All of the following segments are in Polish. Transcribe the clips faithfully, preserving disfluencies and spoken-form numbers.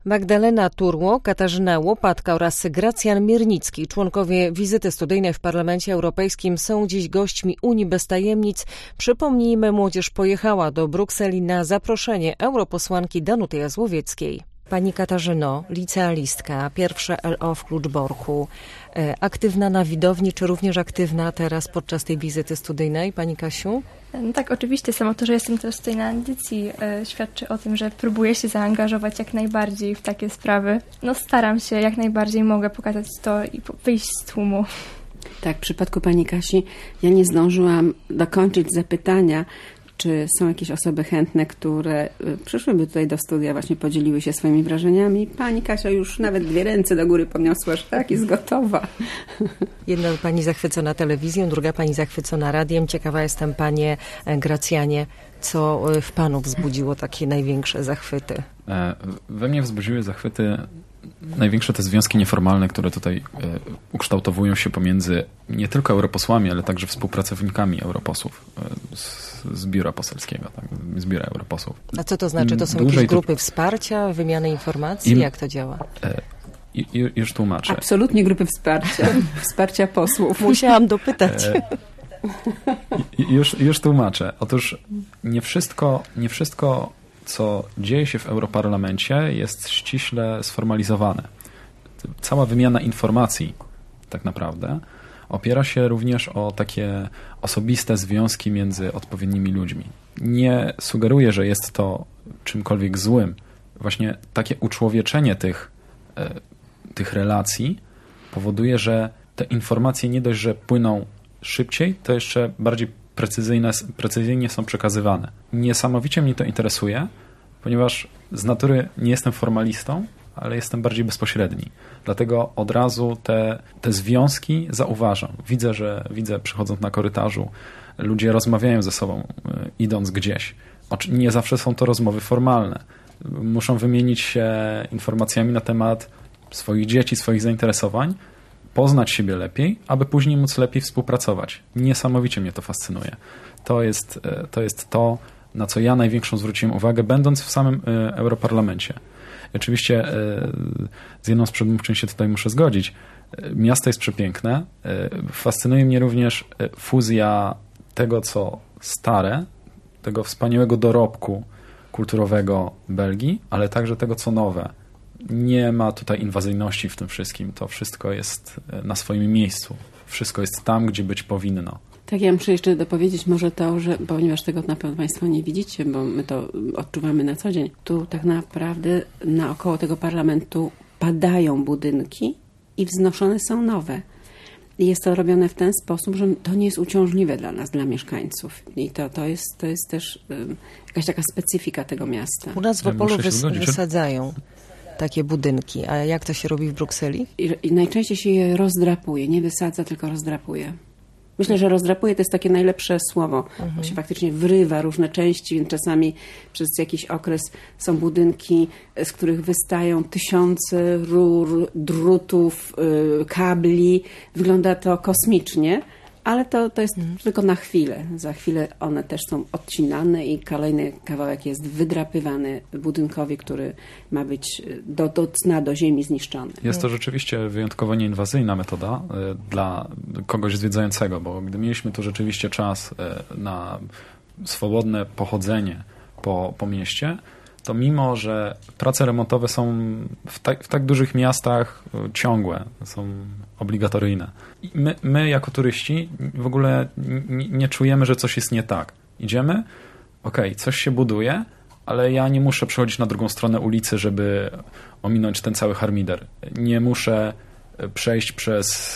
Magdalena Turło, Katarzyna Łopatka oraz Gracjan Miernicki, członkowie wizyty studyjnej w Parlamencie Europejskim, są dziś gośćmi Unii bez tajemnic. Przypomnijmy, młodzież pojechała do Brukseli na zaproszenie europosłanki Danuty Jazłowieckiej. Pani Katarzyno, licealistka, pierwsze L O w Kluczborku, aktywna na widowni, czy również aktywna teraz podczas tej wizyty studyjnej? Pani Kasiu? No tak, oczywiście. Samo to, że jestem też tutaj na audycji, e, świadczy o tym, że próbuję się zaangażować jak najbardziej w takie sprawy. No staram się, jak najbardziej mogę pokazać to i wyjść z tłumu. Tak, w przypadku pani Kasi ja nie zdążyłam dokończyć zapytania, czy są jakieś osoby chętne, które przyszłyby tutaj do studia, właśnie podzieliły się swoimi wrażeniami. Pani Kasia już nawet dwie ręce do góry podniosła, że tak, jest gotowa. Jedna pani zachwycona telewizją, druga pani zachwycona radiem. Ciekawa jestem, panie Gracjanie, co w panu wzbudziło takie największe zachwyty? We mnie wzbudziły zachwyty największe te związki nieformalne, które tutaj ukształtowują się pomiędzy nie tylko europosłami, ale także współpracownikami europosłów z, z biura poselskiego, tak, z biura europosłów. A co to znaczy? To są Dłużej jakieś grupy to... wsparcia, wymiany informacji? Im... Jak to działa? I, i, już tłumaczę. Absolutnie grupy wsparcia. Wsparcia posłów. Musiałam dopytać. I, już, już tłumaczę. Otóż nie wszystko, nie wszystko co dzieje się w Europarlamencie, jest ściśle sformalizowane. Cała wymiana informacji tak naprawdę opiera się również o takie osobiste związki między odpowiednimi ludźmi. Nie sugeruję, że jest to czymkolwiek złym. Właśnie takie uczłowieczenie tych, tych relacji powoduje, że te informacje nie dość, że płyną szybciej, to jeszcze bardziej precyzyjne, precyzyjnie są przekazywane. Niesamowicie mnie to interesuje, ponieważ z natury nie jestem formalistą, ale jestem bardziej bezpośredni. Dlatego od razu te, te związki zauważam. Widzę, że widzę, przychodząc na korytarzu, ludzie rozmawiają ze sobą, idąc gdzieś. Nie zawsze są to rozmowy formalne. Muszą wymienić się informacjami na temat swoich dzieci, swoich zainteresowań, poznać siebie lepiej, aby później móc lepiej współpracować. Niesamowicie mnie to fascynuje. To jest to, jest to na co ja największą zwróciłem uwagę, będąc w samym Europarlamencie. I oczywiście z jedną z przedmówczyń się tutaj muszę zgodzić. Miasto jest przepiękne. Fascynuje mnie również fuzja tego, co stare, tego wspaniałego dorobku kulturowego Belgii, ale także tego, co nowe. Nie ma tutaj inwazyjności w tym wszystkim. To wszystko jest na swoim miejscu. Wszystko jest tam, gdzie być powinno. Tak, ja muszę jeszcze dopowiedzieć może to, że ponieważ tego na pewno Państwo nie widzicie, bo my to odczuwamy na co dzień, tu tak naprawdę naokoło tego parlamentu padają budynki i wznoszone są nowe. I jest to robione w ten sposób, że to nie jest uciążliwe dla nas, dla mieszkańców. I to, to, jest, to jest też um, jakaś taka specyfika tego miasta. U nas w Opolu wys- wysadzają takie budynki. A jak to się robi w Brukseli? I, i najczęściej się je rozdrapuje. Nie wysadza, tylko rozdrapuje. Myślę, że rozdrapuje to jest takie najlepsze słowo. Mhm. Bo się faktycznie wrywa różne części, więc czasami przez jakiś okres są budynki, z których wystają tysiące rur, drutów, yy, kabli. Wygląda to kosmicznie, ale to, to jest mhm. tylko na chwilę. Za chwilę one też są odcinane i kolejny kawałek jest wydrapywany budynkowi, który ma być do, do cna, do ziemi zniszczony. Jest to rzeczywiście wyjątkowo nieinwazyjna metoda dla kogoś zwiedzającego, bo gdy mieliśmy tu rzeczywiście czas na swobodne pochodzenie po, po mieście, to mimo, że prace remontowe są w tak, w tak dużych miastach ciągłe, są obligatoryjne. I my, my jako turyści w ogóle nie, nie czujemy, że coś jest nie tak. Idziemy, okej, okay, coś się buduje, ale ja nie muszę przechodzić na drugą stronę ulicy, żeby ominąć ten cały harmider. Nie muszę przejść przez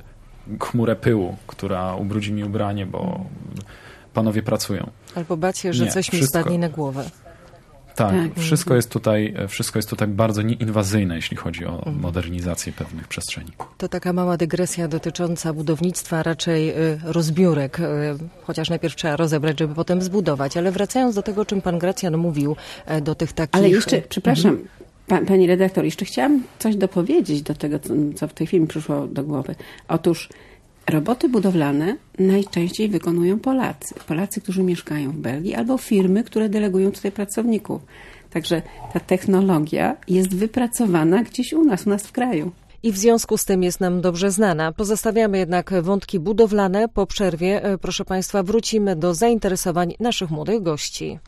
chmurę pyłu, która ubrudzi mi ubranie, bo panowie pracują. Albo bać się, że nie, coś wszystko... mi spadnie na głowę. Tak, tak, wszystko jest tutaj, wszystko jest tutaj bardzo nieinwazyjne, jeśli chodzi o modernizację pewnych przestrzeni. To taka mała dygresja dotycząca budownictwa, raczej rozbiórek, chociaż najpierw trzeba rozebrać, żeby potem zbudować. Ale wracając do tego, o czym pan Gracjan mówił, do tych takich... Ale jeszcze, przepraszam, mhm. pa, pani redaktor, jeszcze chciałam coś dopowiedzieć do tego, co w tej chwili mi przyszło do głowy. Otóż roboty budowlane najczęściej wykonują Polacy. Polacy, którzy mieszkają w Belgii, albo firmy, które delegują tutaj pracowników. Także ta technologia jest wypracowana gdzieś u nas, u nas w kraju. I w związku z tym jest nam dobrze znana. Pozostawiamy jednak wątki budowlane. Po przerwie, proszę Państwa, wrócimy do zainteresowań naszych młodych gości.